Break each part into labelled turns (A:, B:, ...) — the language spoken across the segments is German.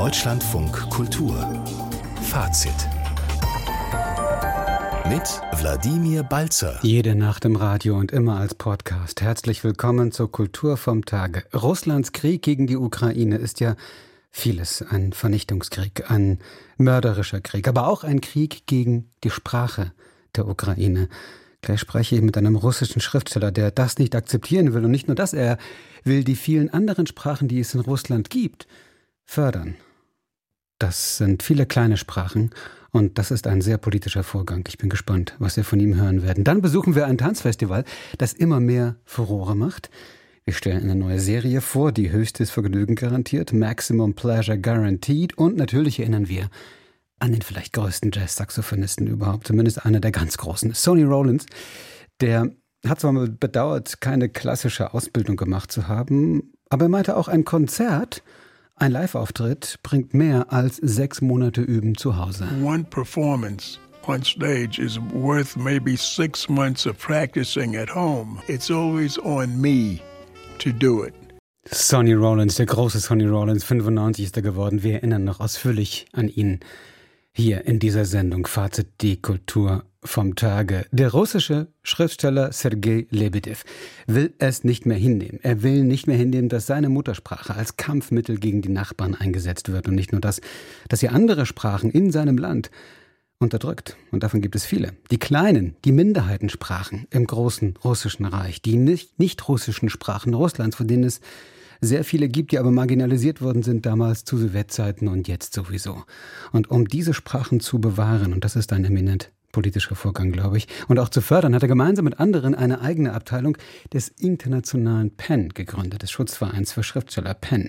A: Deutschlandfunk Kultur Fazit mit Wladimir Balzer.
B: Jede Nacht im Radio und immer als Podcast. Herzlich willkommen zur Kultur vom Tage. Russlands Krieg gegen die Ukraine ist ja vieles. Ein Vernichtungskrieg, ein mörderischer Krieg, aber auch ein Krieg gegen die Sprache der Ukraine. Gleich spreche ich mit einem russischen Schriftsteller, der das nicht akzeptieren will. Und nicht nur das, er will die vielen anderen Sprachen, die es in Russland gibt, fördern. Das sind viele kleine Sprachen und das ist ein sehr politischer Vorgang. Ich bin gespannt, was wir von ihm hören werden. Dann besuchen wir ein Tanzfestival, das immer mehr Furore macht. Wir stellen eine neue Serie vor, die höchstes Vergnügen garantiert, Maximum Pleasure Guaranteed. Und natürlich erinnern wir an den vielleicht größten Jazz-Saxophonisten überhaupt, zumindest einer der ganz großen, Sonny Rollins. Der hat zwar mal bedauert, keine klassische Ausbildung gemacht zu haben, aber er meinte auch, ein Konzert, ein Live-Auftritt bringt mehr als 6 Monate Üben zu Hause.
C: One performance on stage is worth maybe 6 months of practicing at home. It's always on me to do it.
B: Sonny Rollins, der große Sonny Rollins, 95 ist er geworden. Wir erinnern noch ausführlich an ihn. Hier in dieser Sendung Fazit die Kultur vom Tage. Der russische Schriftsteller Sergei Lebedew will es nicht mehr hinnehmen. Er will nicht mehr hinnehmen, dass seine Muttersprache als Kampfmittel gegen die Nachbarn eingesetzt wird. Und nicht nur das, dass er andere Sprachen in seinem Land unterdrückt. Und davon gibt es viele. Die kleinen, die Minderheitensprachen im großen russischen Reich, die nicht russischen Sprachen Russlands, von denen es sehr viele gibt, die aber marginalisiert worden sind damals zu Sowjetzeiten und jetzt sowieso. Und um diese Sprachen zu bewahren, und das ist ein eminent politischer Vorgang, glaube ich, und auch zu fördern, hat er gemeinsam mit anderen eine eigene Abteilung des internationalen PEN gegründet, des Schutzvereins für Schriftsteller PEN.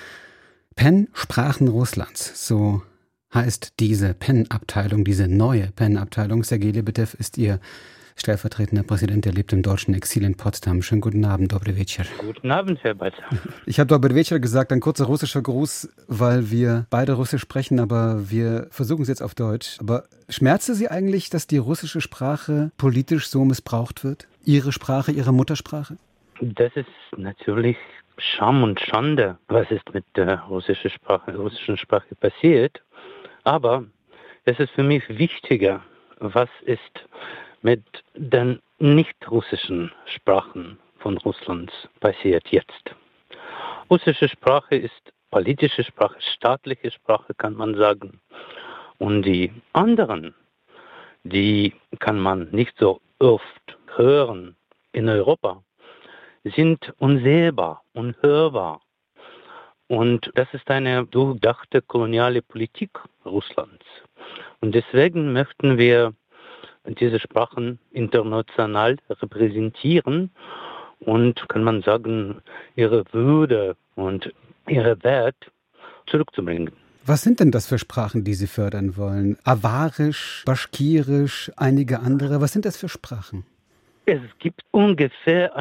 B: PEN, Sprachen Russlands, so heißt diese PEN-Abteilung, diese neue PEN-Abteilung. Sergei Lebedew ist ihr stellvertretender Präsident, der lebt im deutschen Exil in Potsdam. Schönen guten Abend, Dobry Večer.
D: Guten Abend, Herr Balzer.
B: Ich habe Dobry Večer gesagt, ein kurzer russischer Gruß, weil wir beide Russisch sprechen, aber wir versuchen es jetzt auf Deutsch. Aber schmerzt es Sie eigentlich, dass die russische Sprache politisch so missbraucht wird? Ihre Sprache, Ihre Muttersprache?
D: Das ist natürlich Scham und Schande, was ist mit der russischen Sprache passiert. Aber es ist für mich wichtiger, was ist mit den nicht-russischen Sprachen von Russlands passiert jetzt. Russische Sprache ist politische Sprache, staatliche Sprache, kann man sagen. Und die anderen, die kann man nicht so oft hören in Europa, sind unsehbar, unhörbar. Und das ist eine durchdachte koloniale Politik Russlands. Und deswegen möchten wir diese Sprachen international repräsentieren und, kann man sagen, ihre Würde und ihre Wert zurückzubringen.
B: Was sind denn das für Sprachen, die Sie fördern wollen? Awarisch, Baschkirisch, einige andere. Was sind das für Sprachen?
D: Es gibt ungefähr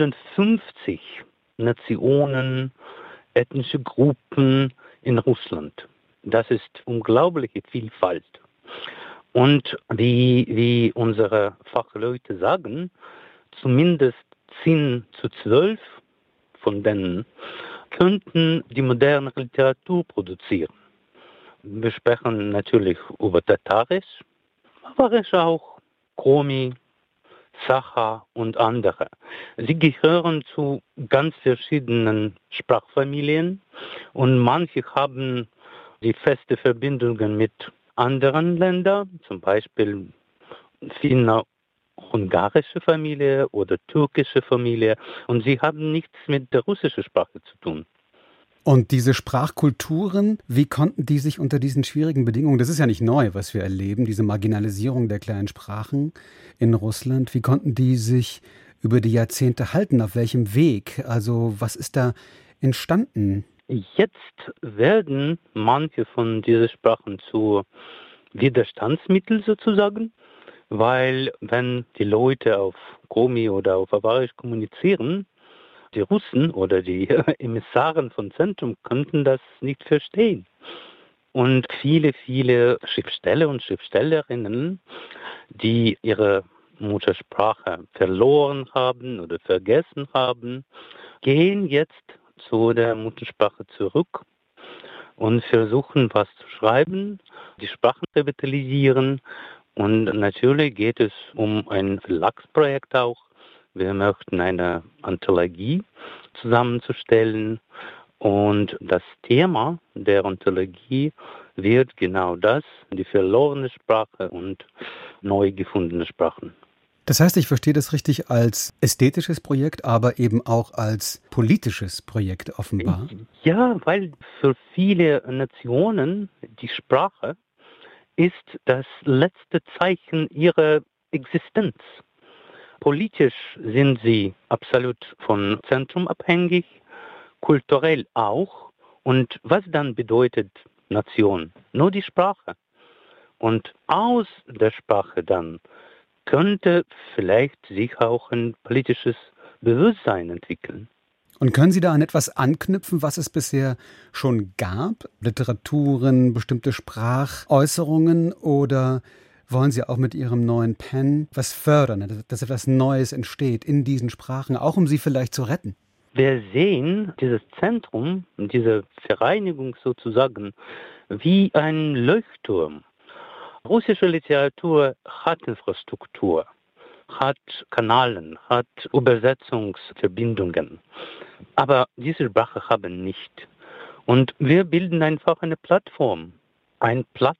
D: 150 Nationen, ethnische Gruppen in Russland. Das ist unglaubliche Vielfalt. Und wie unsere Fachleute sagen, zumindest 10 zu 12 von denen könnten die moderne Literatur produzieren. Wir sprechen natürlich über Tatarisch, Awarisch auch, Komi, Sacha und andere. Sie gehören zu ganz verschiedenen Sprachfamilien und manche haben die feste Verbindungen mit anderen Ländern, zum Beispiel finno-ungarische Familie oder türkische Familie, und sie haben nichts mit der russischen Sprache zu tun.
B: Und diese Sprachkulturen, wie konnten die sich unter diesen schwierigen Bedingungen, das ist ja nicht neu, was wir erleben, diese Marginalisierung der kleinen Sprachen in Russland, wie konnten die sich über die Jahrzehnte halten? Auf welchem Weg? Also was ist da entstanden?
D: Jetzt werden manche von diesen Sprachen zu Widerstandsmitteln sozusagen, weil wenn die Leute auf Komi oder auf Awarisch kommunizieren, die Russen oder die Emissaren von Zentrum könnten das nicht verstehen. Und viele Schriftsteller und Schriftstellerinnen, die ihre Muttersprache verloren haben oder vergessen haben, gehen jetzt zu der Muttersprache zurück, und versuchen, was zu schreiben, die Sprachen zu revitalisieren. Und natürlich geht es um ein Verlagsprojekt auch. Wir möchten eine Anthologie zusammenzustellen. Und das Thema der Anthologie wird genau das, die verlorene Sprache und neu gefundene Sprachen.
B: Das heißt, ich verstehe das richtig als ästhetisches Projekt, aber eben auch als politisches Projekt offenbar.
D: Ja, weil für viele Nationen die Sprache ist das letzte Zeichen ihrer Existenz. Politisch sind sie absolut vom Zentrum abhängig, kulturell auch. Und was dann bedeutet Nation? Nur die Sprache. Und aus der Sprache dann könnte vielleicht sich auch ein politisches Bewusstsein entwickeln.
B: Und können Sie da an etwas anknüpfen, was es bisher schon gab? Literaturen, bestimmte Sprachäußerungen, oder wollen Sie auch mit Ihrem neuen Pen was fördern, dass etwas Neues entsteht in diesen Sprachen, auch um sie vielleicht zu retten?
D: Wir sehen dieses Zentrum, diese Vereinigung sozusagen, wie ein Leuchtturm. Russische Literatur hat Infrastruktur, hat Kanäle, hat Übersetzungsverbindungen. Aber diese Sprache haben nicht. Und wir bilden einfach eine Plattform, einen Platz,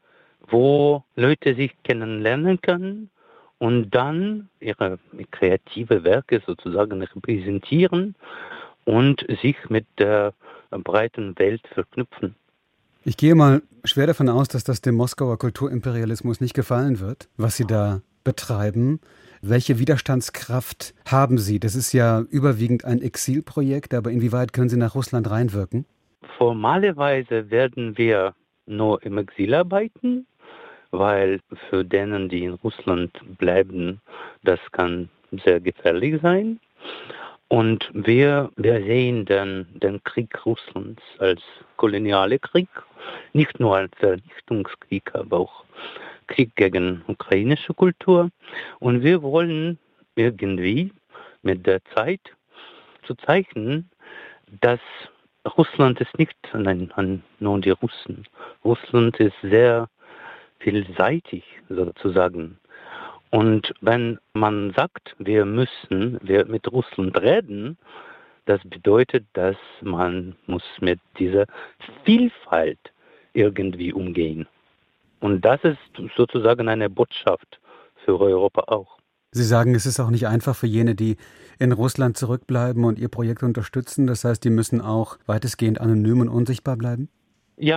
D: wo Leute sich kennenlernen können und dann ihre kreative Werke sozusagen repräsentieren und sich mit der breiten Welt verknüpfen.
B: Ich gehe mal schwer davon aus, dass das dem Moskauer Kulturimperialismus nicht gefallen wird, was Sie da betreiben. Welche Widerstandskraft haben Sie? Das ist ja überwiegend ein Exilprojekt, aber inwieweit können Sie nach Russland reinwirken?
D: Formalerweise werden wir nur im Exil arbeiten, weil für denen, die in Russland bleiben, das kann sehr gefährlich sein. Und wir sehen den Krieg Russlands als kolonialer Krieg, nicht nur ein Vernichtungskrieg, aber auch Krieg gegen ukrainische Kultur. Und wir wollen irgendwie mit der Zeit zu zeichnen, dass Russland ist nicht nur die Russen. Russland ist sehr vielseitig sozusagen. Und wenn man sagt, wir müssen mit Russland reden, das bedeutet, dass man muss mit dieser Vielfalt irgendwie umgehen. Und das ist sozusagen eine Botschaft für Europa auch.
B: Sie sagen, es ist auch nicht einfach für jene, die in Russland zurückbleiben und Ihr Projekt unterstützen. Das heißt, die müssen auch weitestgehend anonym und unsichtbar bleiben?
D: Ja.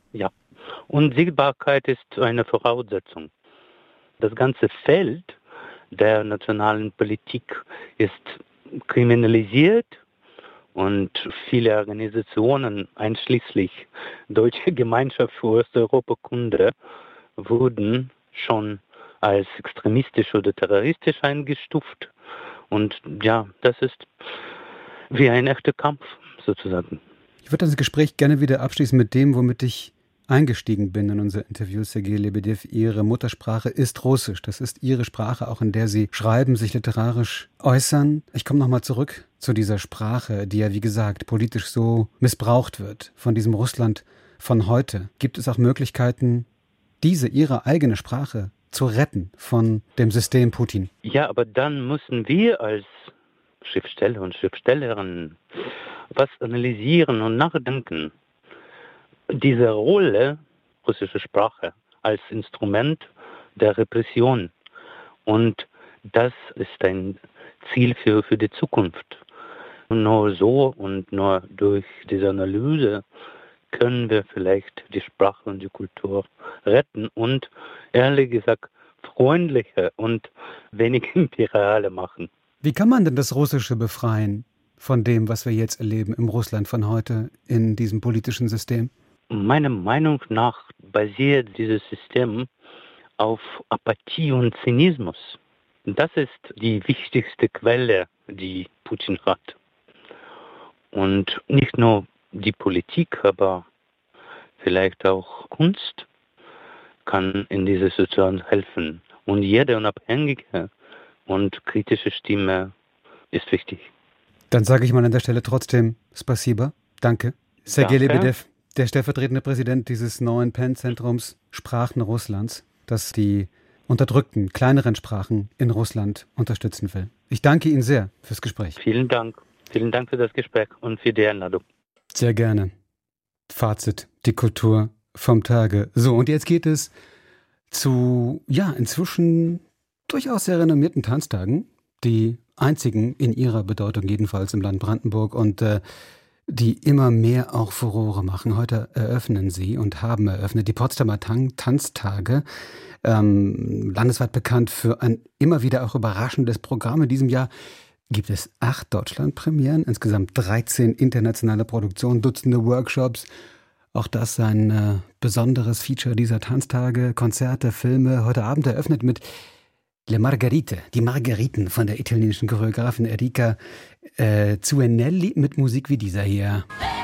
D: Und Sichtbarkeit ist eine Voraussetzung. Das ganze Feld der nationalen Politik ist kriminalisiert und viele Organisationen, einschließlich Deutsche Gemeinschaft für Osteuropakunde, wurden schon als extremistisch oder terroristisch eingestuft. Und ja, das ist wie ein echter Kampf sozusagen.
B: Ich würde das Gespräch gerne wieder abschließen mit dem, womit ich eingestiegen bin in unser Interview. Sergej Lebedew, Ihre Muttersprache ist Russisch. Das ist Ihre Sprache, auch in der Sie schreiben, sich literarisch äußern. Ich komme nochmal zurück zu dieser Sprache, die ja, wie gesagt, politisch so missbraucht wird von diesem Russland von heute. Gibt es auch Möglichkeiten, Ihre eigene Sprache zu retten von dem System Putin?
D: Ja, aber dann müssen wir als Schriftsteller und Schriftstellerinnen was analysieren und nachdenken. Diese Rolle russische Sprache als Instrument der Repression. Und das ist ein Ziel für die Zukunft. Und nur so und nur durch diese Analyse können wir vielleicht die Sprache und die Kultur retten und ehrlich gesagt freundlicher und weniger imperiale machen.
B: Wie kann man denn das Russische befreien von dem, was wir jetzt erleben im Russland von heute in diesem politischen System?
D: Meiner Meinung nach basiert dieses System auf Apathie und Zynismus. Das ist die wichtigste Quelle, die Putin hat. Und nicht nur die Politik, aber vielleicht auch Kunst kann in dieser Situation helfen. Und jede unabhängige und kritische Stimme ist wichtig.
B: Dann sage ich mal an der Stelle trotzdem Spasiba. Danke. Sergej Lebedew, Der stellvertretende Präsident dieses neuen PEN-Zentrums Sprachen Russlands, das die unterdrückten, kleineren Sprachen in Russland unterstützen will. Ich danke Ihnen sehr fürs Gespräch.
D: Vielen Dank. Vielen Dank für das Gespräch und für die Einladung.
B: Sehr gerne. Fazit, die Kultur vom Tage. So, und jetzt geht es zu, inzwischen durchaus sehr renommierten Tanztagen, die einzigen in ihrer Bedeutung jedenfalls im Land Brandenburg und die immer mehr auch Furore machen. Heute eröffnen sie und haben eröffnet die Potsdamer Tanztage, landesweit bekannt für ein immer wieder auch überraschendes Programm. In diesem Jahr gibt es 8 Deutschlandpremieren, insgesamt 13 internationale Produktionen, Dutzende Workshops. Auch das ein besonderes Feature dieser Tanztage, Konzerte, Filme. Heute Abend eröffnet mit Le Margherite, die Margeriten von der italienischen Choreografin Enrica Zuenelli mit Musik wie dieser hier.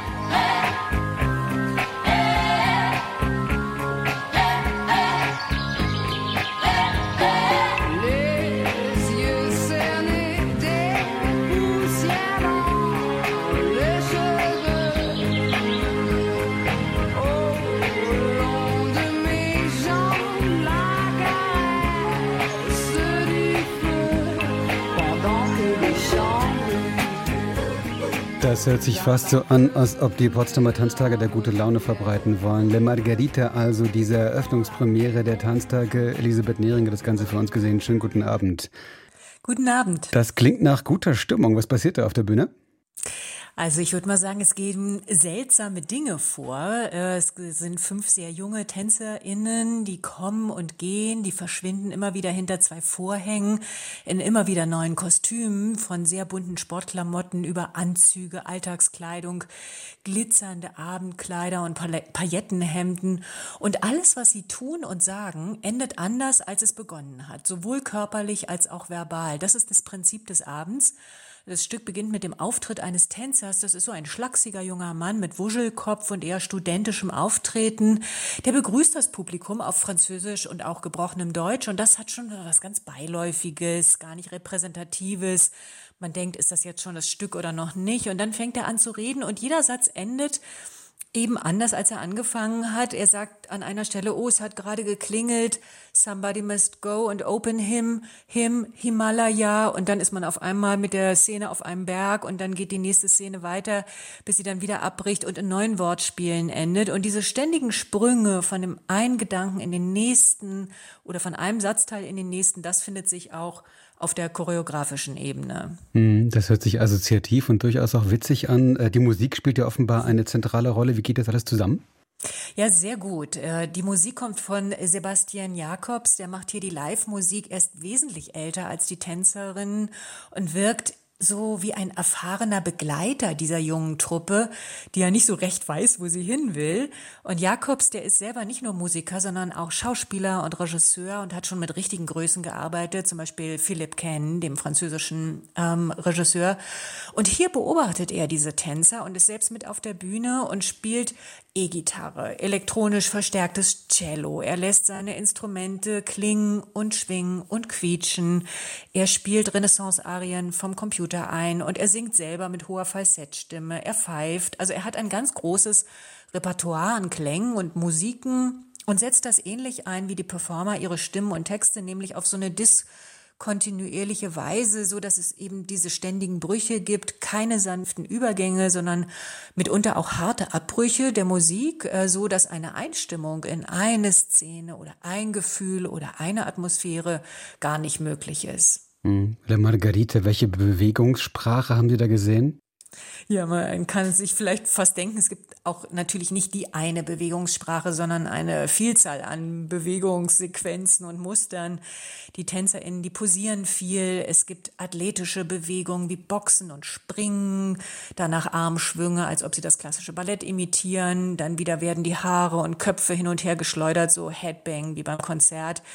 B: Das hört sich fast so an, als ob die Potsdamer Tanztage der gute Laune verbreiten wollen. Le Margherita, also diese Eröffnungspremiere der Tanztage. Elisabeth Nehringer, das Ganze für uns gesehen. Schönen guten Abend.
E: Guten Abend.
B: Das klingt nach guter Stimmung. Was passiert da auf der Bühne?
E: Also ich würde mal sagen, es gehen seltsame Dinge vor. Es sind 5 sehr junge TänzerInnen, die kommen und gehen, die verschwinden immer wieder hinter 2 Vorhängen in immer wieder neuen Kostümen, von sehr bunten Sportklamotten über Anzüge, Alltagskleidung, glitzernde Abendkleider und Paillettenhemden. Und alles, was sie tun und sagen, endet anders, als es begonnen hat, sowohl körperlich als auch verbal. Das ist das Prinzip des Abends. Das Stück beginnt mit dem Auftritt eines Tänzers. Das ist so ein schlachsiger junger Mann mit Wuschelkopf und eher studentischem Auftreten. Der begrüßt das Publikum auf Französisch und auch gebrochenem Deutsch. Und das hat schon was ganz Beiläufiges, gar nicht Repräsentatives. Man denkt, ist das jetzt schon das Stück oder noch nicht? Und dann fängt er an zu reden und jeder Satz endet eben anders, als er angefangen hat. Er sagt an einer Stelle, oh, es hat gerade geklingelt, somebody must go and open him, Himalaya. Und dann ist man auf einmal mit der Szene auf einem Berg und dann geht die nächste Szene weiter, bis sie dann wieder abbricht und in neuen Wortspielen endet. Und diese ständigen Sprünge von dem einen Gedanken in den nächsten oder von einem Satzteil in den nächsten, das findet sich auch auf der choreografischen Ebene.
B: Das hört sich assoziativ und durchaus auch witzig an. Die Musik spielt ja offenbar eine zentrale Rolle. Wie geht das alles zusammen?
E: Ja, sehr gut. Die Musik kommt von Sebastian Jacobs. Der macht hier die Live-Musik. Er ist wesentlich älter als die Tänzerin und wirkt so wie ein erfahrener Begleiter dieser jungen Truppe, die ja nicht so recht weiß, wo sie hin will. Und Jacobs, der ist selber nicht nur Musiker, sondern auch Schauspieler und Regisseur und hat schon mit richtigen Größen gearbeitet, zum Beispiel Philippe Caine, dem französischen Regisseur. Und hier beobachtet er diese Tänzer und ist selbst mit auf der Bühne und spielt E-Gitarre, elektronisch verstärktes Cello. Er lässt seine Instrumente klingen und schwingen und quietschen. Er spielt Renaissance-Arien vom Computer ein und er singt selber mit hoher Falsettstimme. Er pfeift. Also er hat ein ganz großes Repertoire an Klängen und Musiken und setzt das ähnlich ein wie die Performer ihre Stimmen und Texte, nämlich auf so eine kontinuierliche Weise, so dass es eben diese ständigen Brüche gibt, keine sanften Übergänge, sondern mitunter auch harte Abbrüche der Musik, so dass eine Einstimmung in eine Szene oder ein Gefühl oder eine Atmosphäre gar nicht möglich ist.
B: La Margherite, welche Bewegungssprache haben Sie da gesehen?
E: Ja, man kann sich vielleicht fast denken, es gibt auch natürlich nicht die eine Bewegungssprache, sondern eine Vielzahl an Bewegungssequenzen und Mustern. Die TänzerInnen, die posieren viel. Es gibt athletische Bewegungen wie Boxen und Springen, danach Armschwünge, als ob sie das klassische Ballett imitieren. Dann wieder werden die Haare und Köpfe hin und her geschleudert, so Headbang wie beim Konzert.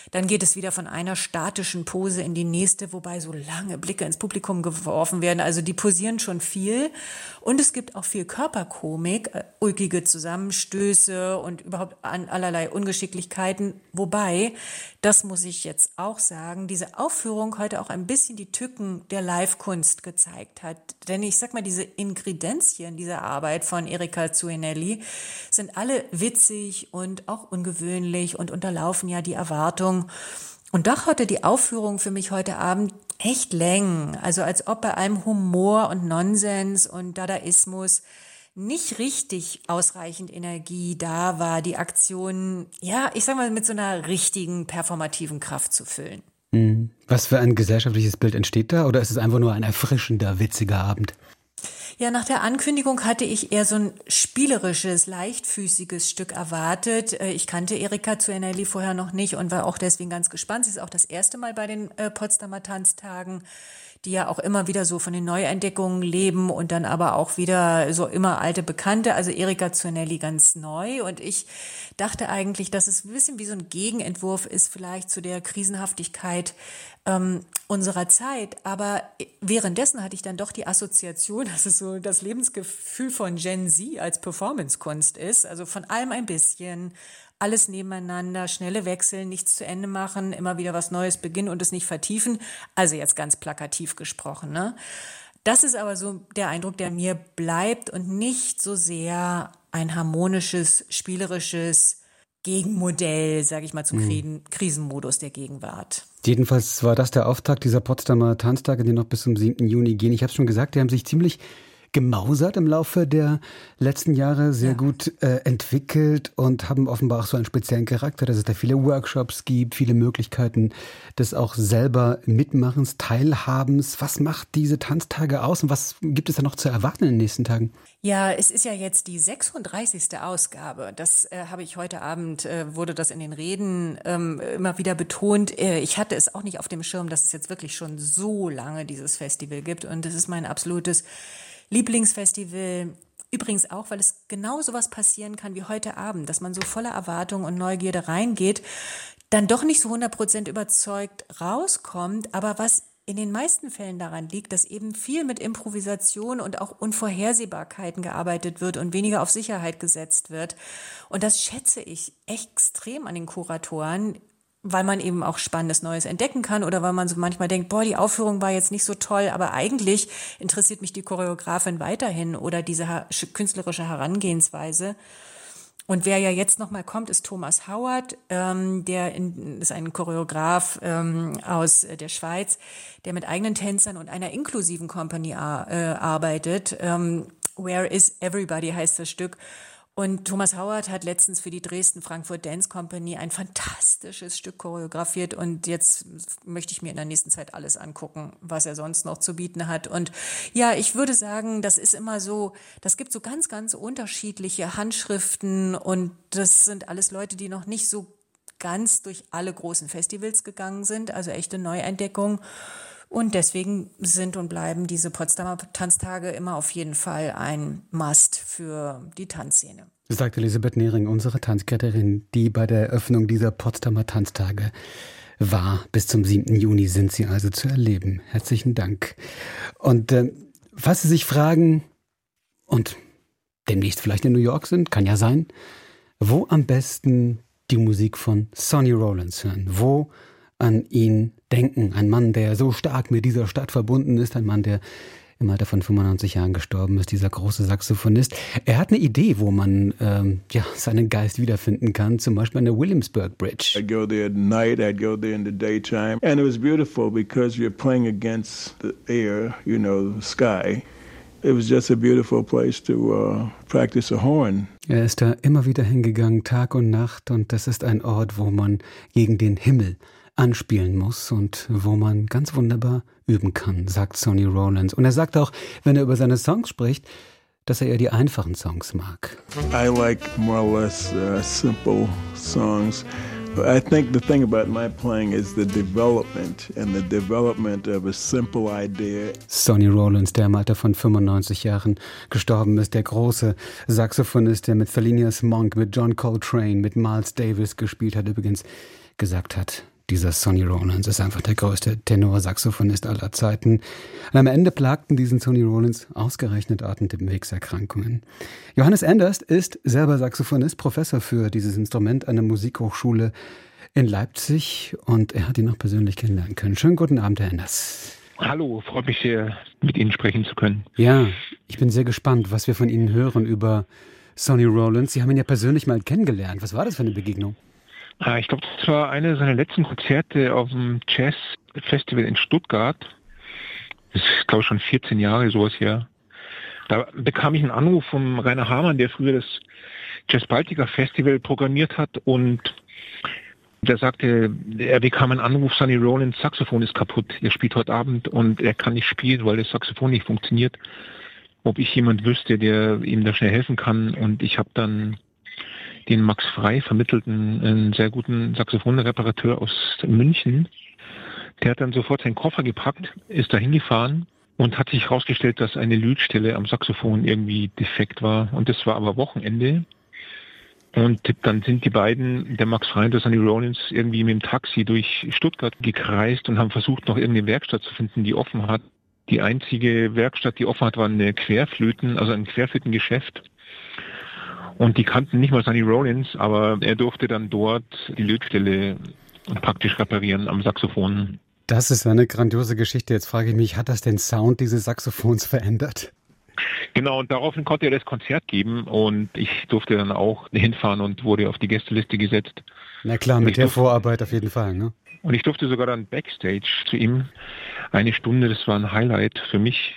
E: Dann geht es wieder von einer statischen Pose in die nächste, wobei so lange Blicke ins Publikum geworfen werden. Also die posieren schon viel. Und es gibt auch viel Körperkomik, ulkige Zusammenstöße und überhaupt allerlei Ungeschicklichkeiten. Wobei, das muss ich jetzt auch sagen, diese Aufführung heute auch ein bisschen die Tücken der Live-Kunst gezeigt hat. Denn ich sag mal, diese Ingredienzien dieser Arbeit von Erika Zuinelli sind alle witzig und auch ungewöhnlich und unterlaufen ja die Erwartung. Und doch hatte die Aufführung für mich heute Abend echt Längen. Also als ob bei allem Humor und Nonsens und Dadaismus nicht richtig ausreichend Energie da war, die Aktion, ja, ich sag mal, mit so einer richtigen performativen Kraft zu füllen.
B: Was für ein gesellschaftliches Bild entsteht da? Oder ist es einfach nur ein erfrischender, witziger Abend?
E: Ja, nach der Ankündigung hatte ich eher so ein spielerisches, leichtfüßiges Stück erwartet. Ich kannte Erika Zuinelli vorher noch nicht und war auch deswegen ganz gespannt. Sie ist auch das erste Mal bei den Potsdamer Tanztagen, die ja auch immer wieder so von den Neuentdeckungen leben und dann aber auch wieder so immer alte Bekannte. Also Erika Zuinelli ganz neu. Und ich dachte eigentlich, dass es ein bisschen wie so ein Gegenentwurf ist vielleicht zu der Krisenhaftigkeit unserer Zeit. Aber währenddessen hatte ich dann doch die Assoziation, dass es so das Lebensgefühl von Gen Z als Performancekunst ist. Also von allem ein bisschen, alles nebeneinander, schnelle Wechsel, nichts zu Ende machen, immer wieder was Neues beginnen und es nicht vertiefen. Also jetzt ganz plakativ gesprochen, ne? Das ist aber so der Eindruck, der mir bleibt und nicht so sehr ein harmonisches, spielerisches Gegenmodell, sage ich mal, zum Krisenmodus der Gegenwart.
B: Jedenfalls war das der Auftakt dieser Potsdamer Tanztage, die noch bis zum 7. Juni gehen. Ich habe es schon gesagt, die haben sich ziemlich gemausert im Laufe der letzten Jahre, sehr gut entwickelt und haben offenbar auch so einen speziellen Charakter, dass es da viele Workshops gibt, viele Möglichkeiten des auch selber Mitmachens, Teilhabens. Was macht diese Tanztage aus und was gibt es da noch zu erwarten in den nächsten Tagen?
E: Ja, es ist ja jetzt die 36. Ausgabe. Das habe ich heute Abend, wurde das in den Reden immer wieder betont. Ich hatte es auch nicht auf dem Schirm, dass es jetzt wirklich schon so lange dieses Festival gibt. Und es ist mein absolutes Lieblingsfestival. Übrigens auch, weil es genau sowas passieren kann wie heute Abend, dass man so voller Erwartung und Neugierde reingeht, dann doch nicht so 100% überzeugt rauskommt, aber was in den meisten Fällen daran liegt, dass eben viel mit Improvisation und auch Unvorhersehbarkeiten gearbeitet wird und weniger auf Sicherheit gesetzt wird. Und das schätze ich extrem an den Kuratoren, weil man eben auch Spannendes Neues entdecken kann oder weil man so manchmal denkt, boah, die Aufführung war jetzt nicht so toll, aber eigentlich interessiert mich die Choreografin weiterhin oder diese künstlerische Herangehensweise. Und wer ja jetzt nochmal kommt, ist Thomas Howard, ist ein Choreograf aus der Schweiz, der mit eigenen Tänzern und einer inklusiven Company arbeitet. Where is Everybody heißt das Stück. Und Thomas Howard hat letztens für die Dresden-Frankfurt Dance Company ein fantastisches Stück choreografiert und jetzt möchte ich mir in der nächsten Zeit alles angucken, was er sonst noch zu bieten hat. Und ja, ich würde sagen, das ist immer so, das gibt so ganz, ganz unterschiedliche Handschriften und das sind alles Leute, die noch nicht so ganz durch alle großen Festivals gegangen sind, also echte Neuentdeckung. Und deswegen sind und bleiben diese Potsdamer Tanztage immer auf jeden Fall ein Must für die Tanzszene.
B: Sagt Elisabeth Nehring, unsere Tanzkletterin, die bei der Eröffnung dieser Potsdamer Tanztage war. Bis zum 7. Juni sind sie also zu erleben. Herzlichen Dank. Und falls Sie sich fragen und demnächst vielleicht in New York sind, kann ja sein, wo am besten die Musik von Sonny Rollins hören, wo an ihn denken. Ein Mann, der so stark mit dieser Stadt verbunden ist, ein Mann, der im Alter von 95 Jahren gestorben ist, dieser große Saxophonist. Er hat eine Idee, wo man seinen Geist wiederfinden kann, zum Beispiel an der Williamsburg Bridge.
C: I'd go there at night, I'd go there in the daytime. And it was beautiful because you're playing against the air, you know, the sky. It was just a beautiful place to practice a horn.
B: Er ist da immer wieder hingegangen, Tag und Nacht, und das ist ein Ort, wo man gegen den Himmel anspielen muss und wo man ganz wunderbar üben kann, sagt Sonny Rollins. Und er sagt auch, wenn er über seine Songs spricht, dass er eher die einfachen Songs mag.
C: I like more or less simple songs. I think the thing about my playing is the development of a simple idea.
B: Sonny Rollins, der im Alter von 95 Jahren gestorben ist, der große Saxophonist, der mit Thelonious Monk, mit John Coltrane, mit Miles Davis gespielt hat, übrigens gesagt hat, Dieser Sonny Rollins ist einfach der größte Tenorsaxophonist aller Zeiten. Und am Ende plagten diesen Sonny Rollins ausgerechnet Atemwegserkrankungen. Johannes Enders ist selber Saxophonist, Professor für dieses Instrument an der Musikhochschule in Leipzig, und er hat ihn noch persönlich kennenlernen können. Schönen guten Abend, Herr Enders.
F: Hallo, freut mich sehr, mit Ihnen sprechen zu können.
B: Ja, ich bin sehr gespannt, was wir von Ihnen hören über Sonny Rollins. Sie haben ihn ja persönlich mal kennengelernt. Was war das für eine Begegnung?
F: Ich glaube, das war eine seiner letzten Konzerte auf dem Jazz-Festival in Stuttgart. Das ist, glaube ich, schon 14 Jahre sowas her. Da bekam ich einen Anruf vom Rainer Hamann, der früher das Jazz Baltica Festival programmiert hat, und der sagte, er bekam einen Anruf, Sonny Rollins Saxophon ist kaputt, er spielt heute Abend und er kann nicht spielen, weil das Saxophon nicht funktioniert. Ob ich jemand wüsste, der ihm da schnell helfen kann, und ich habe dann den Max Frei vermittelten, einen sehr guten Saxophonreparateur aus München. Der hat dann sofort seinen Koffer gepackt, ist da hingefahren und hat sich herausgestellt, dass eine Lötstelle am Saxophon irgendwie defekt war. Und das war aber Wochenende. Und dann sind die beiden, der Max Frei und der Sonny Rollins, irgendwie mit dem Taxi durch Stuttgart gekreist und haben versucht, noch irgendeine Werkstatt zu finden, die offen hat. Die einzige Werkstatt, die offen hat, war eine Querflöten, also ein Querflötengeschäft. Und die kannten nicht mal Sonny Rollins, aber er durfte dann dort die Lötstelle praktisch reparieren am Saxophon.
B: Das ist eine grandiose Geschichte. Jetzt frage ich mich, hat das den Sound dieses Saxophons verändert?
F: Genau, und daraufhin konnte er das Konzert geben, und ich durfte dann auch hinfahren und wurde auf die Gästeliste gesetzt.
B: Na klar, mit der Vorarbeit auf jeden Fall, ne?
F: Und ich durfte sogar dann Backstage zu ihm. Eine Stunde, das war ein Highlight für mich.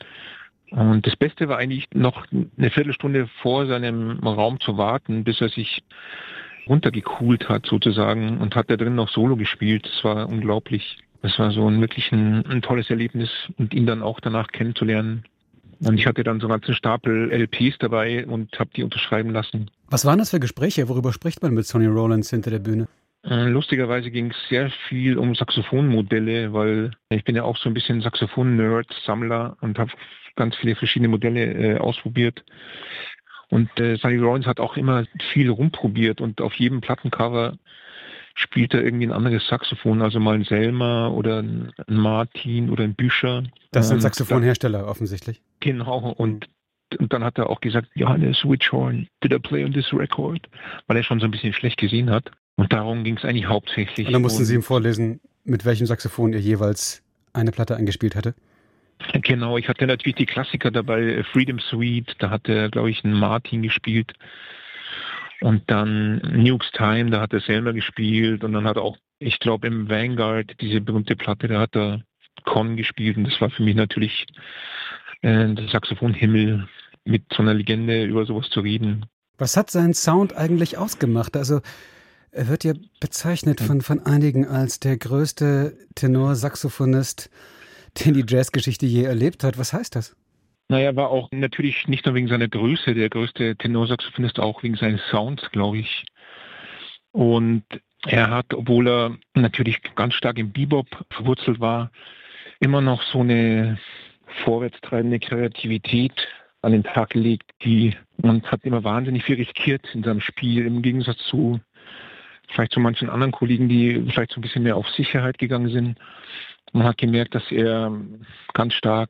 F: Und das Beste war eigentlich noch eine Viertelstunde vor seinem Raum zu warten, bis er sich runtergekühlt hat sozusagen, und hat da drin noch Solo gespielt. Das war unglaublich. Das war so wirklich ein tolles Erlebnis, und ihn dann auch danach kennenzulernen. Und ich hatte dann so einen ganzen Stapel LPs dabei und habe die unterschreiben lassen.
B: Was waren das für Gespräche? Worüber spricht man mit Sonny Rollins hinter der Bühne?
F: Lustigerweise ging es sehr viel um Saxophonmodelle, weil ich bin ja auch so ein bisschen Saxophon-Nerd, Sammler, und habe ganz viele verschiedene Modelle ausprobiert. Und Sonny Rollins hat auch immer viel rumprobiert, und auf jedem Plattencover spielt er irgendwie ein anderes Saxophon, also mal ein Selmer oder ein Martin oder ein Büscher.
B: Das sind Saxophonhersteller offensichtlich.
F: Genau, und dann hat er auch gesagt, Johannes, which horn did I play on this record? Weil er schon so ein bisschen schlecht gesehen hat. Und darum ging es eigentlich hauptsächlich.
B: Und dann mussten Sie ihm vorlesen, mit welchem Saxophon er jeweils eine Platte eingespielt hatte?
F: Genau, ich hatte natürlich die Klassiker dabei, Freedom Suite, da hat er, glaube ich, einen Martin gespielt. Und dann Nuke's Time, da hat er Selmer gespielt. Und dann hat er auch, ich glaube, im Vanguard, diese berühmte Platte, da hat er Con gespielt. Und das war für mich natürlich der Saxophonhimmel, mit so einer Legende über sowas zu reden.
B: Was hat seinen Sound eigentlich ausgemacht? Also er wird ja bezeichnet von einigen als der größte Tenorsaxophonist, den die Jazzgeschichte je erlebt hat. Was heißt das?
F: Naja, war auch natürlich nicht nur wegen seiner Größe der größte Tenorsaxophonist, auch wegen seines Sounds, glaube ich. Und er hat, obwohl er natürlich ganz stark im Bebop verwurzelt war, immer noch so eine vorwärtstreibende Kreativität an den Tag gelegt, und hat immer wahnsinnig viel riskiert in seinem Spiel, im Gegensatz zu vielleicht zu manchen anderen Kollegen, die vielleicht so ein bisschen mehr auf Sicherheit gegangen sind. Man hat gemerkt, dass er ganz stark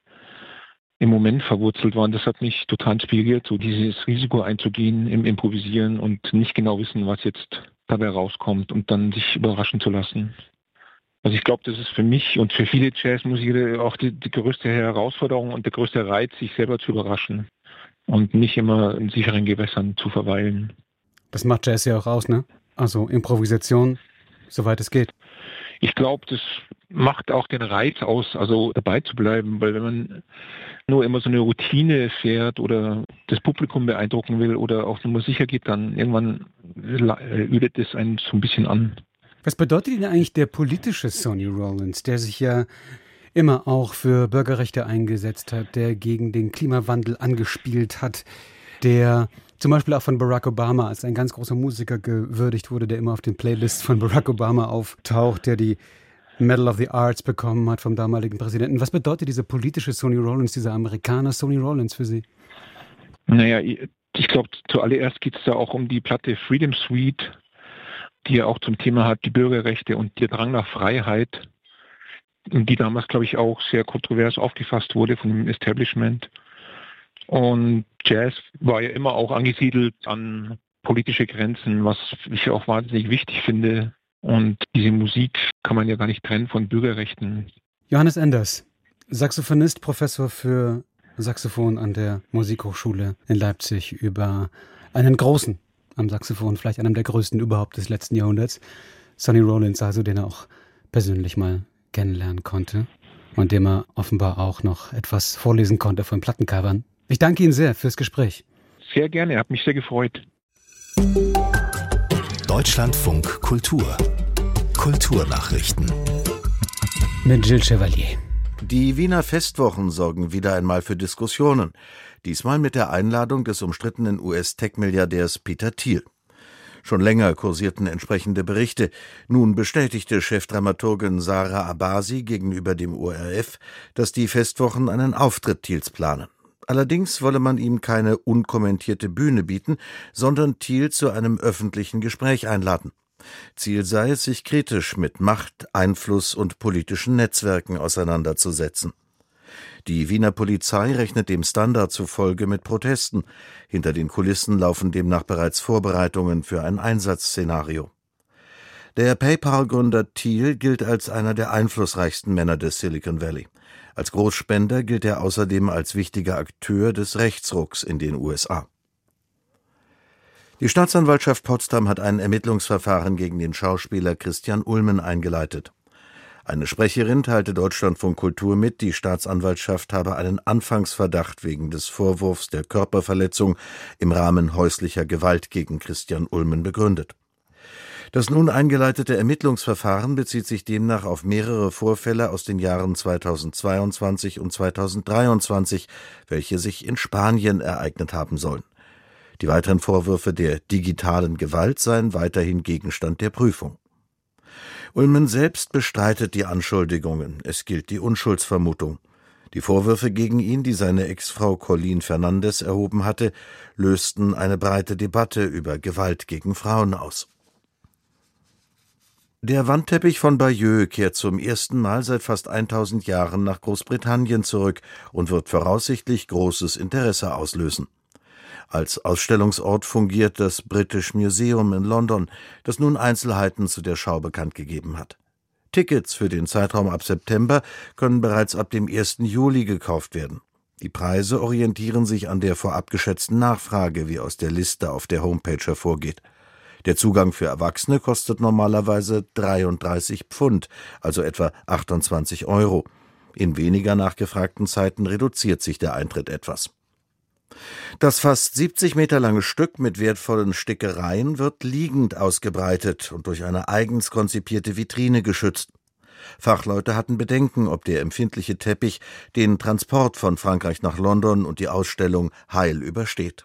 F: im Moment verwurzelt war, und das hat mich total inspiriert, so dieses Risiko einzugehen im Improvisieren und nicht genau wissen, was jetzt dabei rauskommt, und dann sich überraschen zu lassen. Also ich glaube, das ist für mich und für viele Jazzmusiker auch die größte Herausforderung und der größte Reiz, sich selber zu überraschen und nicht immer in sicheren Gewässern zu verweilen.
B: Das macht Jazz ja auch aus, ne? Also Improvisation, soweit es geht.
F: Ich glaube, das macht auch den Reiz aus, also dabei zu bleiben, weil wenn man nur immer so eine Routine fährt oder das Publikum beeindrucken will oder auf Nummer sicher geht, dann irgendwann ödet es einen so ein bisschen an.
B: Was bedeutet Ihnen eigentlich der politische Sonny Rollins, der sich ja immer auch für Bürgerrechte eingesetzt hat, der gegen den Klimawandel angespielt hat, der zum Beispiel auch von Barack Obama als ein ganz großer Musiker gewürdigt wurde, der immer auf den Playlists von Barack Obama auftaucht, der die Medal of the Arts bekommen hat vom damaligen Präsidenten. Was bedeutet dieser politische Sonny Rollins, dieser Amerikaner Sonny Rollins für Sie?
F: Naja, ich glaube, zuallererst geht es da auch um die Platte Freedom Suite, die ja auch zum Thema hat, die Bürgerrechte und der Drang nach Freiheit, die damals, glaube ich, auch sehr kontrovers aufgefasst wurde von dem Establishment. Und Jazz war ja immer auch angesiedelt an politische Grenzen, was ich auch wahnsinnig wichtig finde. Und diese Musik kann man ja gar nicht trennen von Bürgerrechten.
B: Johannes Enders, Saxophonist, Professor für Saxophon an der Musikhochschule in Leipzig, über einen Großen am Saxophon, vielleicht einem der größten überhaupt des letzten Jahrhunderts, Sonny Rollins, also den er auch persönlich mal kennenlernen konnte und dem er offenbar auch noch etwas vorlesen konnte von Plattencovern. Ich danke Ihnen sehr fürs Gespräch.
F: Sehr gerne, hat mich sehr gefreut.
A: Deutschlandfunk Kultur. Kulturnachrichten.
B: Mit Gilles Chevalier.
G: Die Wiener Festwochen sorgen wieder einmal für Diskussionen. Diesmal mit der Einladung des umstrittenen US-Tech-Milliardärs Peter Thiel. Schon länger kursierten entsprechende Berichte. Nun bestätigte Chefdramaturgin Sarah Abasi gegenüber dem ORF, dass die Festwochen einen Auftritt Thiels planen. Allerdings wolle man ihm keine unkommentierte Bühne bieten, sondern Thiel zu einem öffentlichen Gespräch einladen. Ziel sei es, sich kritisch mit Macht, Einfluss und politischen Netzwerken auseinanderzusetzen. Die Wiener Polizei rechnet dem Standard zufolge mit Protesten. Hinter den Kulissen laufen demnach bereits Vorbereitungen für ein Einsatzszenario. Der PayPal-Gründer Thiel gilt als einer der einflussreichsten Männer des Silicon Valley. Als Großspender gilt er außerdem als wichtiger Akteur des Rechtsrucks in den USA. Die Staatsanwaltschaft Potsdam hat ein Ermittlungsverfahren gegen den Schauspieler Christian Ulmen eingeleitet. Eine Sprecherin teilte Deutschlandfunk Kultur mit, die Staatsanwaltschaft habe einen Anfangsverdacht wegen des Vorwurfs der Körperverletzung im Rahmen häuslicher Gewalt gegen Christian Ulmen begründet. Das nun eingeleitete Ermittlungsverfahren bezieht sich demnach auf mehrere Vorfälle aus den Jahren 2022 und 2023, welche sich in Spanien ereignet haben sollen. Die weiteren Vorwürfe der digitalen Gewalt seien weiterhin Gegenstand der Prüfung. Ulmen selbst bestreitet die Anschuldigungen. Es gilt die Unschuldsvermutung. Die Vorwürfe gegen ihn, die seine Ex-Frau Colleen Fernandes erhoben hatte, lösten eine breite Debatte über Gewalt gegen Frauen aus. Der Wandteppich von Bayeux kehrt zum ersten Mal seit fast 1000 Jahren nach Großbritannien zurück und wird voraussichtlich großes Interesse auslösen. Als Ausstellungsort fungiert das British Museum in London, das nun Einzelheiten zu der Schau bekannt gegeben hat. Tickets für den Zeitraum ab September können bereits ab dem 1. Juli gekauft werden. Die Preise orientieren sich an der vorab geschätzten Nachfrage, wie aus der Liste auf der Homepage hervorgeht. Der Zugang für Erwachsene kostet normalerweise 33 Pfund, also etwa 28 €. In weniger nachgefragten Zeiten reduziert sich der Eintritt etwas. Das fast 70 Meter lange Stück mit wertvollen Stickereien wird liegend ausgebreitet und durch eine eigens konzipierte Vitrine geschützt. Fachleute hatten Bedenken, ob der empfindliche Teppich den Transport von Frankreich nach London und die Ausstellung heil übersteht.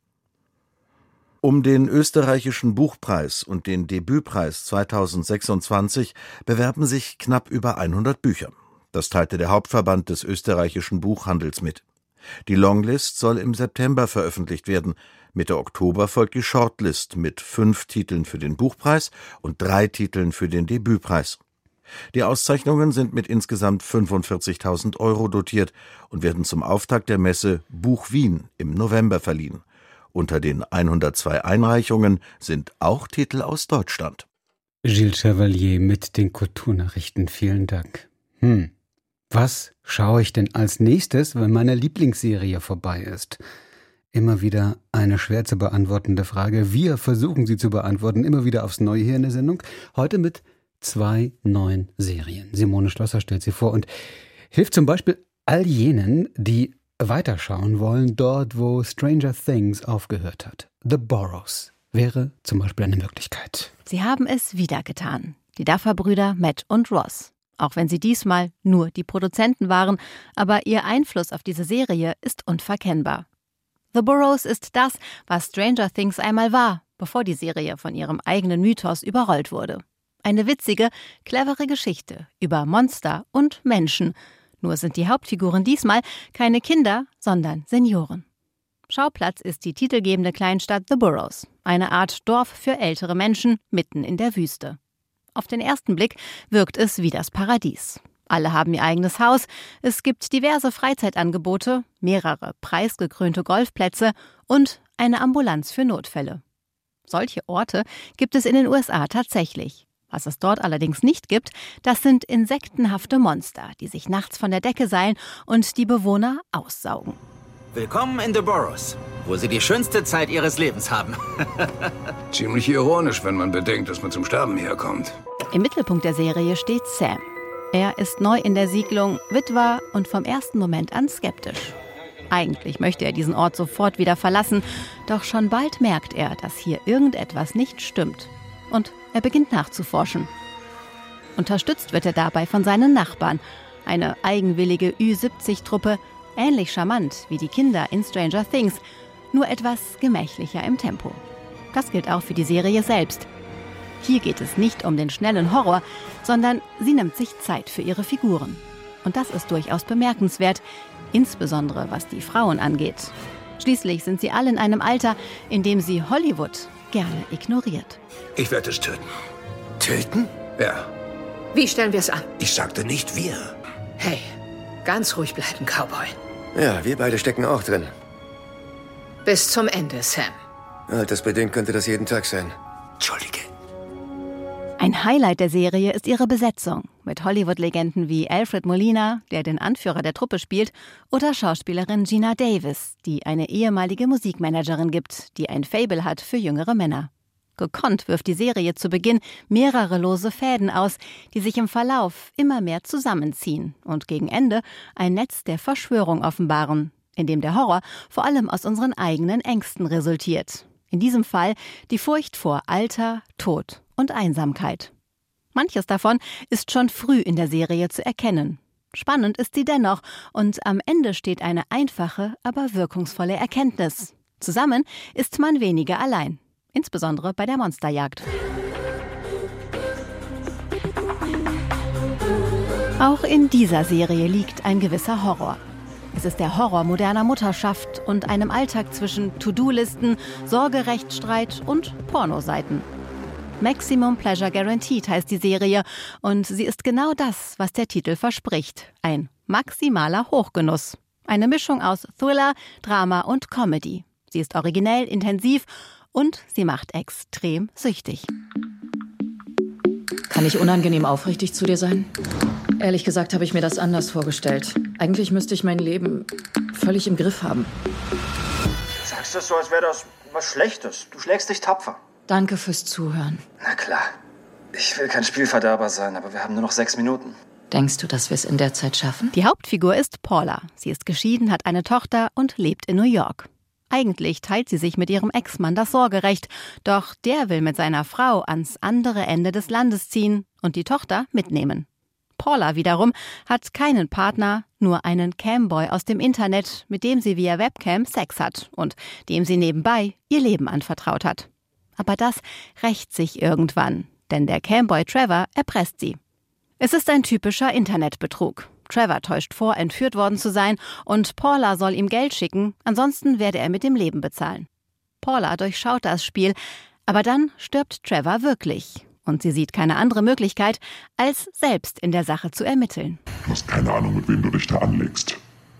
G: Um den österreichischen Buchpreis und den Debütpreis 2026 bewerben sich knapp über 100 Bücher. Das teilte der Hauptverband des österreichischen Buchhandels mit. Die Longlist soll im September veröffentlicht werden. Mitte Oktober folgt die Shortlist mit 5 Titeln für den Buchpreis und 3 Titeln für den Debütpreis. Die Auszeichnungen sind mit insgesamt 45.000 € dotiert und werden zum Auftakt der Messe Buch Wien im November verliehen. Unter den 102 Einreichungen sind auch Titel aus Deutschland.
B: Gilles Chevalier mit den Kulturnachrichten. Vielen Dank. Was schaue ich denn als nächstes, wenn meine Lieblingsserie vorbei ist? Immer wieder eine schwer zu beantwortende Frage. Wir versuchen sie zu beantworten, immer wieder aufs Neue hier in der Sendung. Heute mit 2 neuen Serien. Simone Schlosser stellt sie vor und hilft zum Beispiel all jenen, die weiterschauen wollen, dort wo Stranger Things aufgehört hat. The Burrows wäre zum Beispiel eine Möglichkeit.
H: Sie haben es wieder getan. Die Duffer-Brüder Matt und Ross. Auch wenn sie diesmal nur die Produzenten waren, aber ihr Einfluss auf diese Serie ist unverkennbar. The Burrows ist das, was Stranger Things einmal war, bevor die Serie von ihrem eigenen Mythos überrollt wurde. Eine witzige, clevere Geschichte über Monster und Menschen. Nur sind die Hauptfiguren diesmal keine Kinder, sondern Senioren. Schauplatz ist die titelgebende Kleinstadt The Burrows, eine Art Dorf für ältere Menschen mitten in der Wüste. Auf den ersten Blick wirkt es wie das Paradies. Alle haben ihr eigenes Haus, es gibt diverse Freizeitangebote, mehrere preisgekrönte Golfplätze und eine Ambulanz für Notfälle. Solche Orte gibt es in den USA tatsächlich. Was es dort allerdings nicht gibt, das sind insektenhafte Monster, die sich nachts von der Decke seilen und die Bewohner aussaugen.
I: Willkommen in The Burrows, wo Sie die schönste Zeit Ihres Lebens haben.
J: Ziemlich ironisch, wenn man bedenkt, dass man zum Sterben herkommt.
H: Im Mittelpunkt der Serie steht Sam. Er ist neu in der Siedlung, Witwer und vom ersten Moment an skeptisch. Eigentlich möchte er diesen Ort sofort wieder verlassen, doch schon bald merkt er, dass hier irgendetwas nicht stimmt. Und er beginnt nachzuforschen. Unterstützt wird er dabei von seinen Nachbarn, eine eigenwillige Ü70-Truppe, ähnlich charmant wie die Kinder in Stranger Things, nur etwas gemächlicher im Tempo. Das gilt auch für die Serie selbst. Hier geht es nicht um den schnellen Horror, sondern sie nimmt sich Zeit für ihre Figuren. Und das ist durchaus bemerkenswert, insbesondere was die Frauen angeht. Schließlich sind sie alle in einem Alter, in dem sie Hollywood gerne ignoriert.
J: Ich werde es töten.
K: Töten?
J: Ja.
K: Wie stellen wir es an?
J: Ich sagte nicht wir.
K: Hey, ganz ruhig bleiben, Cowboy.
L: Ja, wir beide stecken auch drin.
K: Bis zum Ende, Sam.
L: Altersbedingt könnte das jeden Tag sein.
J: Entschuldige.
H: Ein Highlight der Serie ist ihre Besetzung, mit Hollywood-Legenden wie Alfred Molina, der den Anführer der Truppe spielt, oder Schauspielerin Geena Davis, die eine ehemalige Musikmanagerin gibt, die ein Faible hat für jüngere Männer. Gekonnt wirft die Serie zu Beginn mehrere lose Fäden aus, die sich im Verlauf immer mehr zusammenziehen und gegen Ende ein Netz der Verschwörung offenbaren, in dem der Horror vor allem aus unseren eigenen Ängsten resultiert. In diesem Fall die Furcht vor Alter, Tod und Einsamkeit. Manches davon ist schon früh in der Serie zu erkennen. Spannend ist sie dennoch und am Ende steht eine einfache, aber wirkungsvolle Erkenntnis. Zusammen ist man weniger allein, insbesondere bei der Monsterjagd. Auch in dieser Serie liegt ein gewisser Horror. Es ist der Horror moderner Mutterschaft und einem Alltag zwischen To-Do-Listen, Sorgerechtsstreit und Pornoseiten. Maximum Pleasure Guaranteed heißt die Serie und sie ist genau das, was der Titel verspricht. Ein maximaler Hochgenuss. Eine Mischung aus Thriller, Drama und Comedy. Sie ist originell, intensiv und sie macht extrem süchtig.
M: Kann ich unangenehm aufrichtig zu dir sein? Ehrlich gesagt habe ich mir das anders vorgestellt. Eigentlich müsste ich mein Leben völlig im Griff haben.
N: Du sagst das so, als wäre das was Schlechtes. Du schlägst dich tapfer.
M: Danke fürs Zuhören.
N: Na klar. Ich will kein Spielverderber sein, aber wir haben nur noch 6 Minuten.
M: Denkst du, dass wir es in der Zeit schaffen?
H: Die Hauptfigur ist Paula. Sie ist geschieden, hat eine Tochter und lebt in New York. Eigentlich teilt sie sich mit ihrem Ex-Mann das Sorgerecht, doch der will mit seiner Frau ans andere Ende des Landes ziehen und die Tochter mitnehmen. Paula wiederum hat keinen Partner, nur einen Camboy aus dem Internet, mit dem sie via Webcam Sex hat und dem sie nebenbei ihr Leben anvertraut hat. Aber das rächt sich irgendwann, denn der Camboy Trevor erpresst sie. Es ist ein typischer Internetbetrug. Trevor täuscht vor, entführt worden zu sein und Paula soll ihm Geld schicken, ansonsten werde er mit dem Leben bezahlen. Paula durchschaut das Spiel, aber dann stirbt Trevor wirklich. Und sie sieht keine andere Möglichkeit, als selbst in der Sache zu ermitteln.
O: Du hast keine Ahnung, mit wem du dich da anlegst.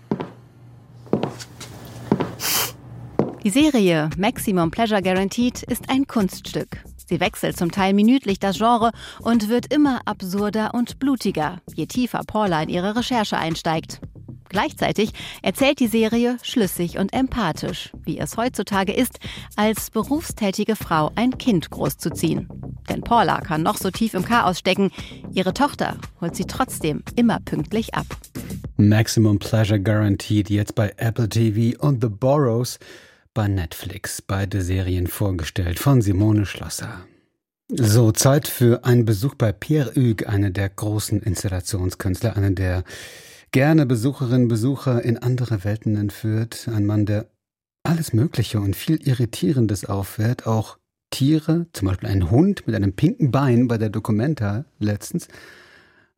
H: Die Serie Maximum Pleasure Guaranteed ist ein Kunststück. Sie wechselt zum Teil minütlich das Genre und wird immer absurder und blutiger, je tiefer Paula in ihre Recherche einsteigt. Gleichzeitig erzählt die Serie schlüssig und empathisch, wie es heutzutage ist, als berufstätige Frau ein Kind großzuziehen. Denn Paula kann noch so tief im Chaos stecken, ihre Tochter holt sie trotzdem immer pünktlich ab.
B: Maximum Pleasure Guaranteed jetzt bei Apple TV und The Burrows bei Netflix. Beide Serien vorgestellt von Simone Schlosser. So, Zeit für einen Besuch bei Pierre Hugues, einer der großen Installationskünstler, einer der gerne Besucherinnen und Besucher in andere Welten entführt. Ein Mann, der alles Mögliche und viel Irritierendes aufführt, auch Tiere, zum Beispiel ein Hund mit einem pinken Bein bei der Documenta letztens.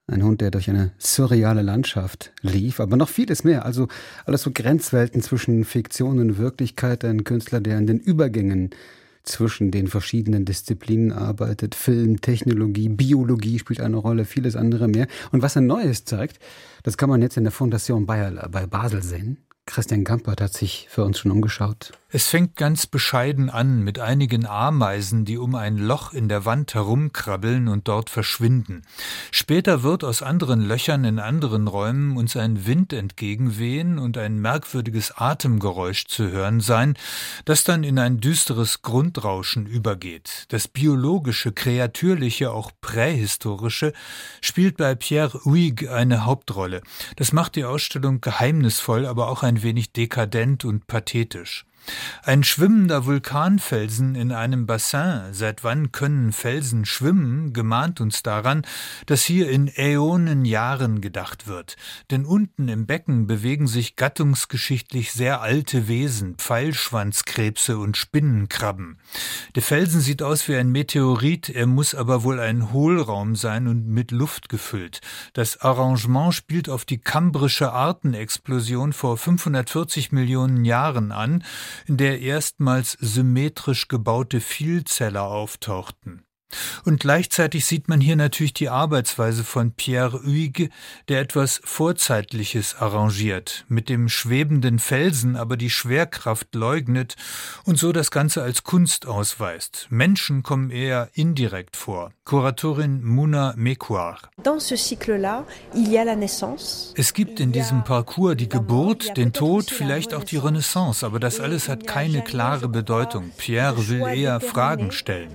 B: Ein Hund, der durch eine surreale Landschaft lief, aber noch vieles mehr. Also alles so Grenzwelten zwischen Fiktion und Wirklichkeit. Ein Künstler, der in den Übergängen zwischen den verschiedenen Disziplinen arbeitet. Film, Technologie, Biologie spielt eine Rolle, vieles andere mehr. Und was er Neues zeigt, das kann man jetzt in der Fondation Bayerle bei Basel sehen. Christian Gampert hat sich für uns schon umgeschaut.
P: Es fängt ganz bescheiden an mit einigen Ameisen, die um ein Loch in der Wand herumkrabbeln und dort verschwinden. Später wird aus anderen Löchern in anderen Räumen uns ein Wind entgegenwehen und ein merkwürdiges Atemgeräusch zu hören sein, das dann in ein düsteres Grundrauschen übergeht. Das biologische, kreatürliche, auch prähistorische spielt bei Pierre Huyghe eine Hauptrolle. Das macht die Ausstellung geheimnisvoll, aber auch ein wenig dekadent und pathetisch. Ein schwimmender Vulkanfelsen in einem Bassin, seit wann können Felsen schwimmen, gemahnt uns daran, dass hier in Äonenjahren gedacht wird. Denn unten im Becken bewegen sich gattungsgeschichtlich sehr alte Wesen, Pfeilschwanzkrebse und Spinnenkrabben. Der Felsen sieht aus wie ein Meteorit, er muss aber wohl ein Hohlraum sein und mit Luft gefüllt. Das Arrangement spielt auf die kambrische Artenexplosion vor 540 Millionen Jahren an, in der erstmals symmetrisch gebaute Vielzeller auftauchten. Und gleichzeitig sieht man hier natürlich die Arbeitsweise von Pierre Huyghe, der etwas Vorzeitliches arrangiert, mit dem schwebenden Felsen aber die Schwerkraft leugnet und so das Ganze als Kunst ausweist. Menschen kommen eher indirekt vor. Kuratorin Mouna Mekouar. Es gibt in diesem Parcours die Geburt, den Tod, vielleicht auch die Renaissance, aber das alles hat keine klare Bedeutung. Pierre will eher Fragen stellen.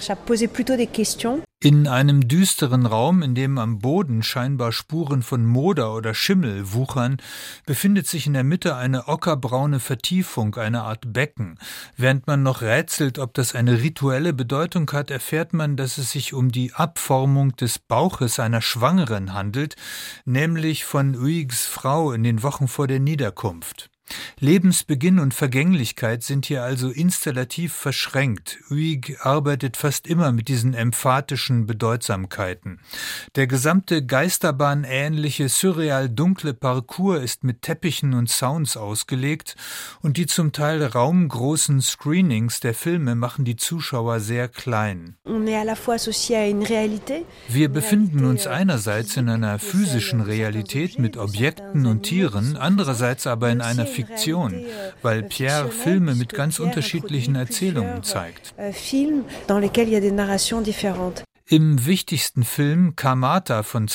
P: In einem düsteren Raum, in dem am Boden scheinbar Spuren von Moder oder Schimmel wuchern, befindet sich in der Mitte eine ockerbraune Vertiefung, eine Art Becken. Während man noch rätselt, ob das eine rituelle Bedeutung hat, erfährt man, dass es sich um die Abformung des Bauches einer Schwangeren handelt, nämlich von Huyghes Frau in den Wochen vor der Niederkunft. Lebensbeginn und Vergänglichkeit sind hier also installativ verschränkt. Huyghe arbeitet fast immer mit diesen emphatischen Bedeutsamkeiten. Der gesamte geisterbahnähnliche, surreal dunkle Parcours ist mit Teppichen und Sounds ausgelegt und die zum Teil raumgroßen Screenings der Filme machen die Zuschauer sehr klein. Wir befinden uns einerseits in einer physischen Realität mit Objekten und Tieren, andererseits aber in einer Fiktion, weil Pierre Filme mit ganz unterschiedlichen Erzählungen zeigt. Im wichtigsten Film Kamata von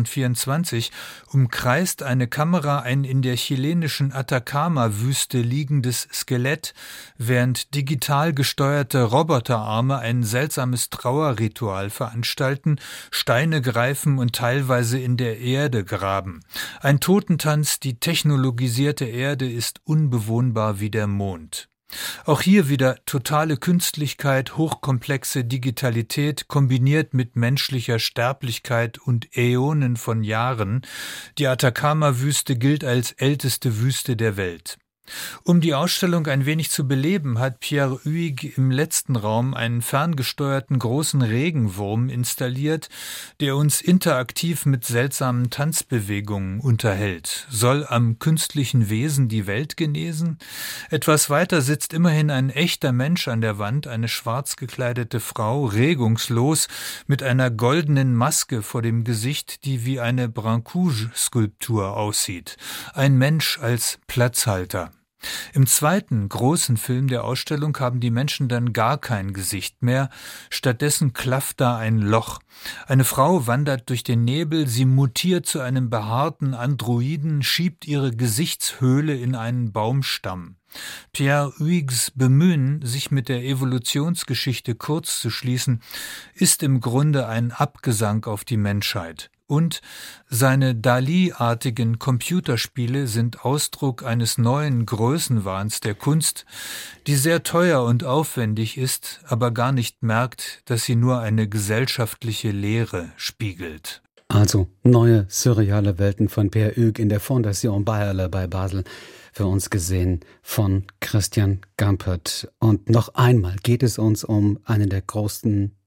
P: 2024 umkreist eine Kamera ein in der chilenischen Atacama-Wüste liegendes Skelett, während digital gesteuerte Roboterarme ein seltsames Trauerritual veranstalten, Steine greifen und teilweise in der Erde graben. Ein Totentanz, die technologisierte Erde ist unbewohnbar wie der Mond. Auch hier wieder totale Künstlichkeit, hochkomplexe Digitalität kombiniert mit menschlicher Sterblichkeit und Äonen von Jahren. Die Atacama-Wüste gilt als älteste Wüste der Welt. Um die Ausstellung ein wenig zu beleben, hat Pierre Huyghe im letzten Raum einen ferngesteuerten großen Regenwurm installiert, der uns interaktiv mit seltsamen Tanzbewegungen unterhält. Soll am künstlichen Wesen die Welt genesen? Etwas weiter sitzt immerhin ein echter Mensch an der Wand, eine schwarz gekleidete Frau, regungslos, mit einer goldenen Maske vor dem Gesicht, die wie eine Brancusi-Skulptur aussieht. Ein Mensch als Platzhalter. Im zweiten großen Film der Ausstellung haben die Menschen dann gar kein Gesicht mehr, stattdessen klafft da ein Loch. Eine Frau wandert durch den Nebel, sie mutiert zu einem behaarten Androiden, schiebt ihre Gesichtshöhle in einen Baumstamm. Pierre Huyghes Bemühen, sich mit der Evolutionsgeschichte kurz zu schließen, ist im Grunde ein Abgesang auf die Menschheit. Und seine Dali-artigen Computerspiele sind Ausdruck eines neuen Größenwahns der Kunst, die sehr teuer und aufwendig ist, aber gar nicht merkt, dass sie nur eine gesellschaftliche Leere spiegelt.
B: Also neue surreale Welten von Pierre Huyghe in der Fondation Bayerle bei Basel. Für uns gesehen von Christian Gampert. Und noch einmal geht es uns um einen der größten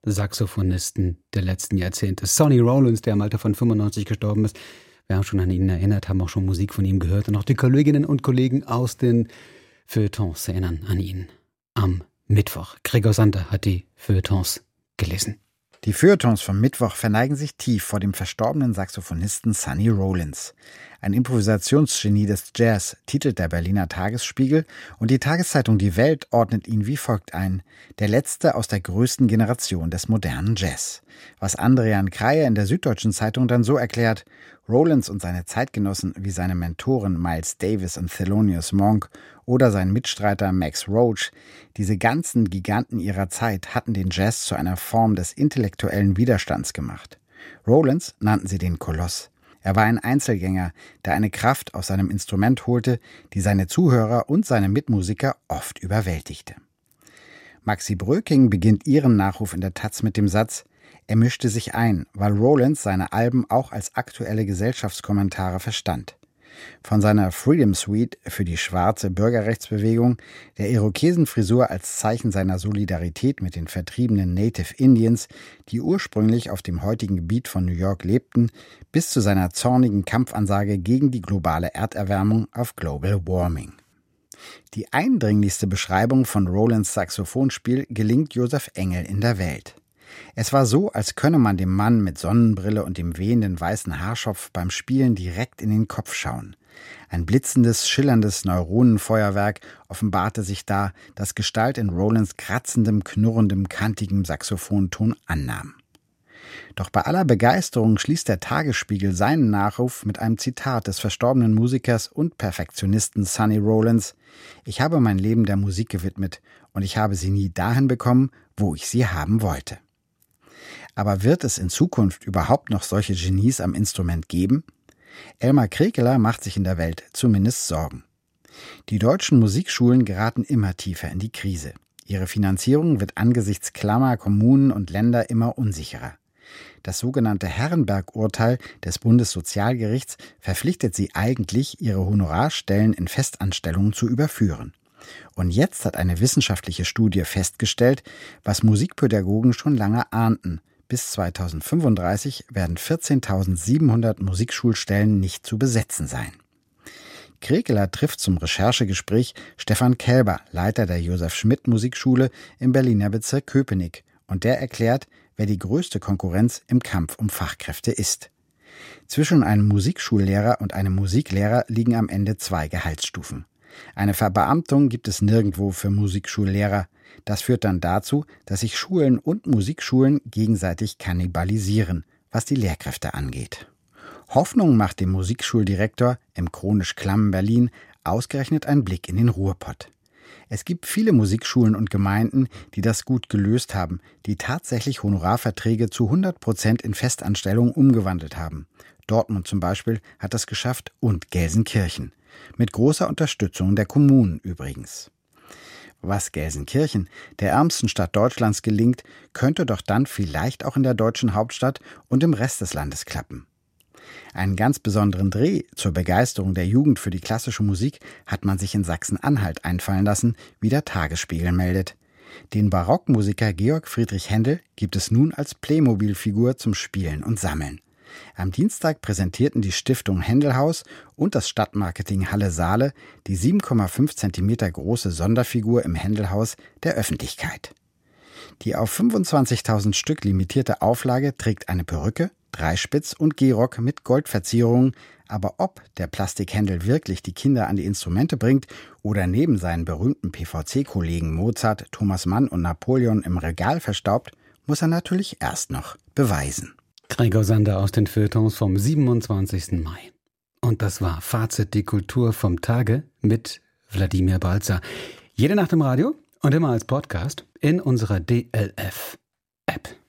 B: Saxophonisten der letzten Jahrzehnte. Sonny Rollins, der im Alter von 95 gestorben ist. Wir haben schon an ihn erinnert, haben auch schon Musik von ihm gehört. Und auch die Kolleginnen und Kollegen aus den Feuilletons erinnern an ihn. Am Mittwoch. Gregor Sander hat die Feuilletons gelesen.
Q: Die Feuilletons vom Mittwoch verneigen sich tief vor dem verstorbenen Saxophonisten Sonny Rollins. Ein Improvisationsgenie des Jazz, titelt der Berliner Tagesspiegel, und die Tageszeitung Die Welt ordnet ihn wie folgt ein: der letzte aus der größten Generation des modernen Jazz. Was Andrian Kreier in der Süddeutschen Zeitung dann so erklärt: Rollins und seine Zeitgenossen wie seine Mentoren Miles Davis und Thelonious Monk oder sein Mitstreiter Max Roach, diese ganzen Giganten ihrer Zeit hatten den Jazz zu einer Form des intellektuellen Widerstands gemacht. Rollins nannten sie den Koloss. Er war ein Einzelgänger, der eine Kraft aus seinem Instrument holte, die seine Zuhörer und seine Mitmusiker oft überwältigte. Maxi Bröking beginnt ihren Nachruf in der taz mit dem Satz: Er mischte sich ein, weil Rollins seine Alben auch als aktuelle Gesellschaftskommentare verstand. Von seiner Freedom Suite für die schwarze Bürgerrechtsbewegung, der Irokesenfrisur als Zeichen seiner Solidarität mit den vertriebenen Native Indians, die ursprünglich auf dem heutigen Gebiet von New York lebten, bis zu seiner zornigen Kampfansage gegen die globale Erderwärmung auf Global Warming. Die eindringlichste Beschreibung von Rollins Saxophonspiel gelingt Josef Engel in der Welt. Es war so, als könne man dem Mann mit Sonnenbrille und dem wehenden weißen Haarschopf beim Spielen direkt in den Kopf schauen. Ein blitzendes, schillerndes Neuronenfeuerwerk offenbarte sich da, das Gestalt in Rollins kratzendem, knurrendem, kantigem Saxophonton annahm. Doch bei aller Begeisterung schließt der Tagesspiegel seinen Nachruf mit einem Zitat des verstorbenen Musikers und Perfektionisten Sonny Rollins: Ich habe mein Leben der Musik gewidmet und ich habe sie nie dahin bekommen, wo ich sie haben wollte. Aber wird es in Zukunft überhaupt noch solche Genies am Instrument geben? Elmar Krekeler macht sich in der Welt zumindest Sorgen. Die deutschen Musikschulen geraten immer tiefer in die Krise. Ihre Finanzierung wird angesichts klammer Kommunen und Länder immer unsicherer. Das sogenannte Herrenberg-Urteil des Bundessozialgerichts verpflichtet sie eigentlich, ihre Honorarstellen in Festanstellungen zu überführen. Und jetzt hat eine wissenschaftliche Studie festgestellt, was Musikpädagogen schon lange ahnten: Bis 2035 werden 14.700 Musikschulstellen nicht zu besetzen sein. Krekeler trifft zum Recherchegespräch Stefan Kelber, Leiter der Josef-Schmidt-Musikschule im Berliner Bezirk Köpenick, und der erklärt, wer die größte Konkurrenz im Kampf um Fachkräfte ist. Zwischen einem Musikschullehrer und einem Musiklehrer liegen am Ende 2 Gehaltsstufen. Eine Verbeamtung gibt es nirgendwo für Musikschullehrer. Das führt dann dazu, dass sich Schulen und Musikschulen gegenseitig kannibalisieren, was die Lehrkräfte angeht. Hoffnung macht dem Musikschuldirektor im chronisch klammen Berlin ausgerechnet ein Blick in den Ruhrpott. Es gibt viele Musikschulen und Gemeinden, die das gut gelöst haben, die tatsächlich Honorarverträge zu 100% in Festanstellungen umgewandelt haben. Dortmund zum Beispiel hat das geschafft und Gelsenkirchen. Mit großer Unterstützung der Kommunen übrigens. Was Gelsenkirchen, der ärmsten Stadt Deutschlands, gelingt, könnte doch dann vielleicht auch in der deutschen Hauptstadt und im Rest des Landes klappen. Einen ganz besonderen Dreh zur Begeisterung der Jugend für die klassische Musik hat man sich in Sachsen-Anhalt einfallen lassen, wie der Tagesspiegel meldet. Den Barockmusiker Georg Friedrich Händel gibt es nun als Playmobil-Figur zum Spielen und Sammeln. Am Dienstag präsentierten die Stiftung Händelhaus und das Stadtmarketing Halle Saale die 7,5 cm große Sonderfigur im Händelhaus der Öffentlichkeit. Die auf 25.000 Stück limitierte Auflage trägt eine Perücke, Dreispitz und Gehrock mit Goldverzierungen, aber ob der Plastikhändel wirklich die Kinder an die Instrumente bringt oder neben seinen berühmten PVC-Kollegen Mozart, Thomas Mann und Napoleon im Regal verstaubt, muss er natürlich erst noch beweisen.
B: Gregor Sander aus den Feuilletons vom 27. Mai. Und das war Fazit die Kultur vom Tage mit Wladimir Balzer. Jede Nacht im Radio und immer als Podcast in unserer DLF-App.